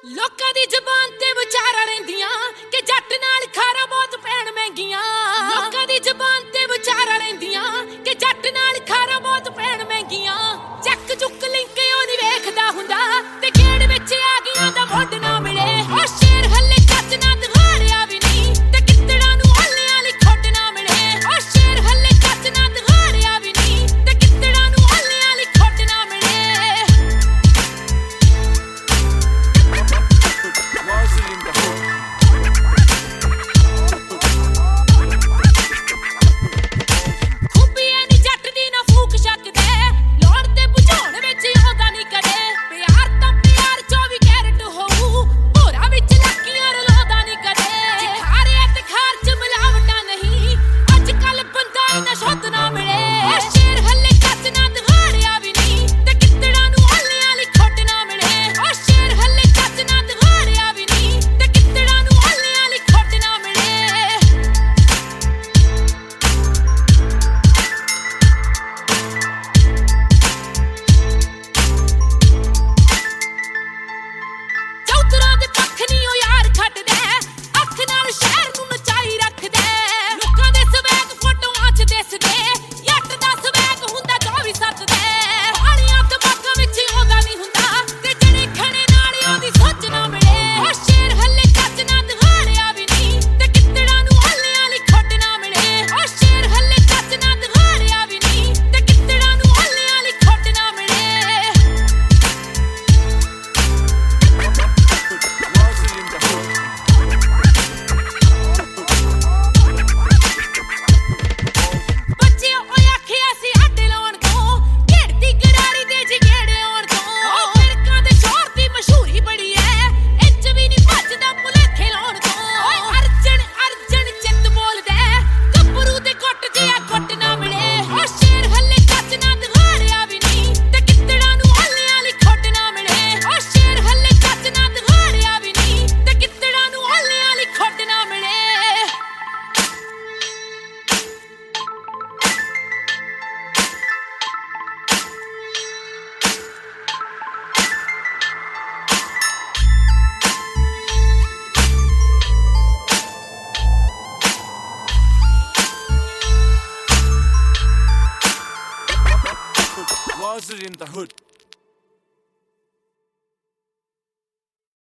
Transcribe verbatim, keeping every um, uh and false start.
ਲੋਕਾਂ ਦੀ ਜ਼ੁਬਾਨ ਤੇ ਵਿਚਾਰਾਂ ਰਹਿੰਦੀਆਂ ਕਿ ਜੱਟ ਨਾਲ ਖਾਰਾ ਬਹੁਤ ਪੈਣ ਮਹਿੰਗੀਆਂ। ਲੋਕਾਂ ਦੀ ਜ਼ੁਬਾਨ ਤੇ ਵਿਚਾਰਾਂ ਰਹਿੰਦੀਆਂ ਕਿ ਜੱਟ ਨਾਲ ਖਾਰਾ ਬਹੁਤ ਪੈਣ ਮਹਿੰਗੀਆਂ। ਚੱਕ ਚੁੱਕ ਲਿੰਕ ਉਹ ਨਹੀਂ ਵੇਖਦਾ ਹੁੰਦਾ ਤੇ ਖੇਡ ਵਿੱਚ ਆ ਗਈਆਂ ਦਾ ਮੁੱਢ ਨਾ ਮਿਲੇ। ਉਹ ਸ਼ੇਰ ਹੱਲੇ ਕੱਚ ਨਾ ਦਿਖਾੜਿਆ ਵੀ ਨਹੀਂ ਤੇ ਕਿੱਤੜਾਂ ਨੂੰ ਹੱਲਿਆਂ ਲਈ ਖੁੱਡ ਨਾ ਮਿਲੇ। ਉਹ ਸ਼ੇਰ ਹੱਲੇ ਕੱਚ ਨਾ ਦਿਖਾੜਿਆ ਵੀ ਨਹੀਂ ਤੇ ਕਿੱਤੜਾਂ ਨੂੰ ਹੱਲਿਆਂ ਲਈ ਖੁੱਡ ਨਾ ਮਿਲੇ। Was it in the hood?